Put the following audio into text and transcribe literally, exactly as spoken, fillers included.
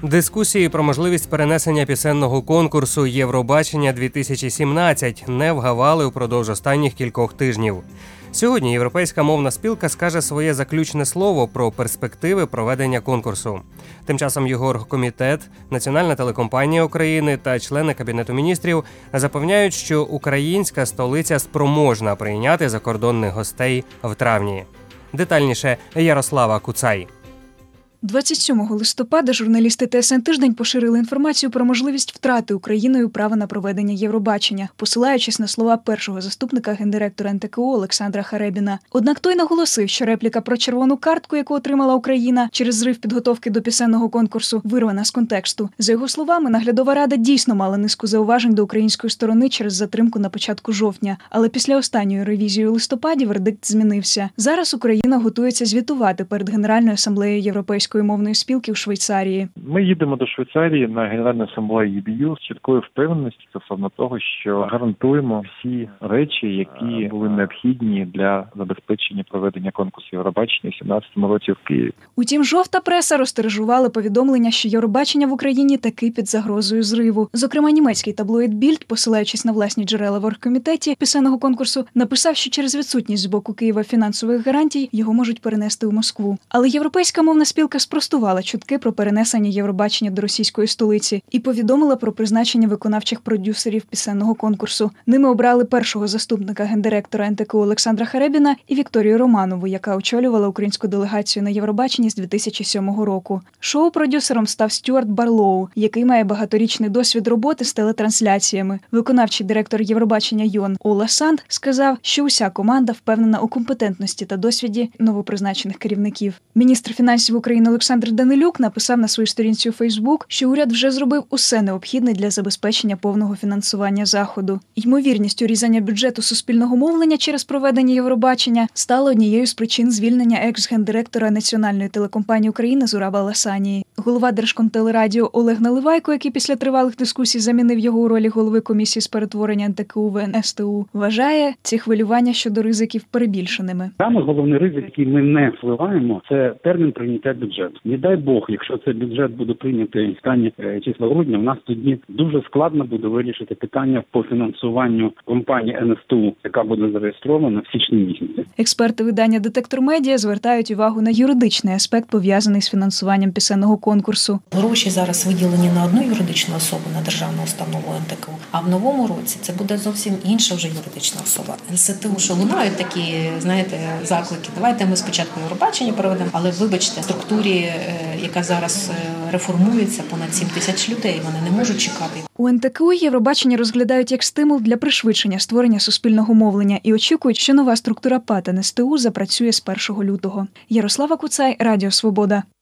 Дискусії про можливість перенесення пісенного конкурсу «Євробачення-дві тисячі сімнадцять» не вгавали упродовж останніх кількох тижнів. Сьогодні Європейська мовна спілка скаже своє заключне слово про перспективи проведення конкурсу. Тим часом його оргкомітет, Національна телекомпанія України та члени Кабінету міністрів запевняють, що українська столиця спроможна прийняти закордонних гостей в травні. Детальніше Ярослава Куцай. двадцять сьомого листопада журналісти ТСН «Тиждень» поширили інформацію про можливість втрати Україною права на проведення Євробачення, посилаючись на слова першого заступника гендиректора ен те ка у Олександра Харебіна. Однак той наголосив, що репліка про червону картку, яку отримала Україна через зрив підготовки до пісенного конкурсу, вирвана з контексту. За його словами, наглядова рада дійсно мала низку зауважень до української сторони через затримку на початку жовтня. Але після останньої ревізії у листопаді вердикт змінився. Зараз Україна готується звітувати перед Генеральною асамблеєю Європейської мовної спілки у Швейцарії. Ми їдемо до Швейцарії на Генеральну асамблею ю бі ю з чіткою впевненістю стосовно того, що гарантуємо всі речі, які були необхідні для забезпечення проведення конкурсу Євробачення у сімнадцятому році в Києві. Утім, жовта преса розтиражувала повідомлення, що Євробачення в Україні таки під загрозою зриву. Зокрема, німецький таблоїд Більд, посилаючись на власні джерела в оргкомітеті пісенного конкурсу, написав, що через відсутність з боку Києва фінансових гарантій його можуть перенести у Москву. Але Європейська мовна спілка спростувала чутки про перенесення Євробачення до російської столиці і повідомила про призначення виконавчих продюсерів пісенного конкурсу. Ними обрали першого заступника гендиректора ен те ка у Олександра Харебіна і Вікторію Романову, яка очолювала українську делегацію на Євробаченні з дві тисячі сьомого року. Шоу-продюсером став Стюарт Барлоу, який має багаторічний досвід роботи з телетрансляціями. Виконавчий директор Євробачення Йон Ола Санд сказав, що уся команда впевнена у компетентності та досвіді новопризначених керівників. Міністр фінансів України Олександр Данилюк написав на своїй сторінці у Фейсбук, що уряд вже зробив усе необхідне для забезпечення повного фінансування заходу. Ймовірність урізання бюджету суспільного мовлення через проведення Євробачення стала однією з причин звільнення екс-гендиректора Національної телекомпанії України Зураба Ласанії. Голова Держкомтелерадіо Олег Наливайко, який після тривалих дискусій замінив його у ролі голови комісії з перетворення ен те ка у в ен ес те у, вважає ці хвилювання щодо ризиків перебільшеними. Саме головний ризик, який ми не впливаємо, це термін прийняття бюджету. Не дай Бог, якщо цей бюджет буде прийнятий в останні числа грудня, в нас тоді дуже складно буде вирішити питання по фінансуванню компанії ен ес те у, яка буде зареєстрована в січні місяці. Експерти видання «Детектор Медіа» звертають увагу на юридичний аспект, пов'язаний з фінансуванням пісенного конкурсу. Гроші зараз виділені на одну юридичну особу, на державну установу ен те ка у, а в новому році це буде зовсім інша вже юридична особа. ен ес те у, що лунають такі, знаєте, заклики. Давайте ми спочатку Євробачення проведемо, але вибачте, в структурі, яка зараз реформується, понад сім тисяч людей, вони не можуть чекати. У ен те ка у Євробачення розглядають як стимул для пришвидшення створення суспільного мовлення і очікують, що нова структура ПАТ ен ес те у запрацює з першого лютого. Ярослава Куцай, Радіо Свобода.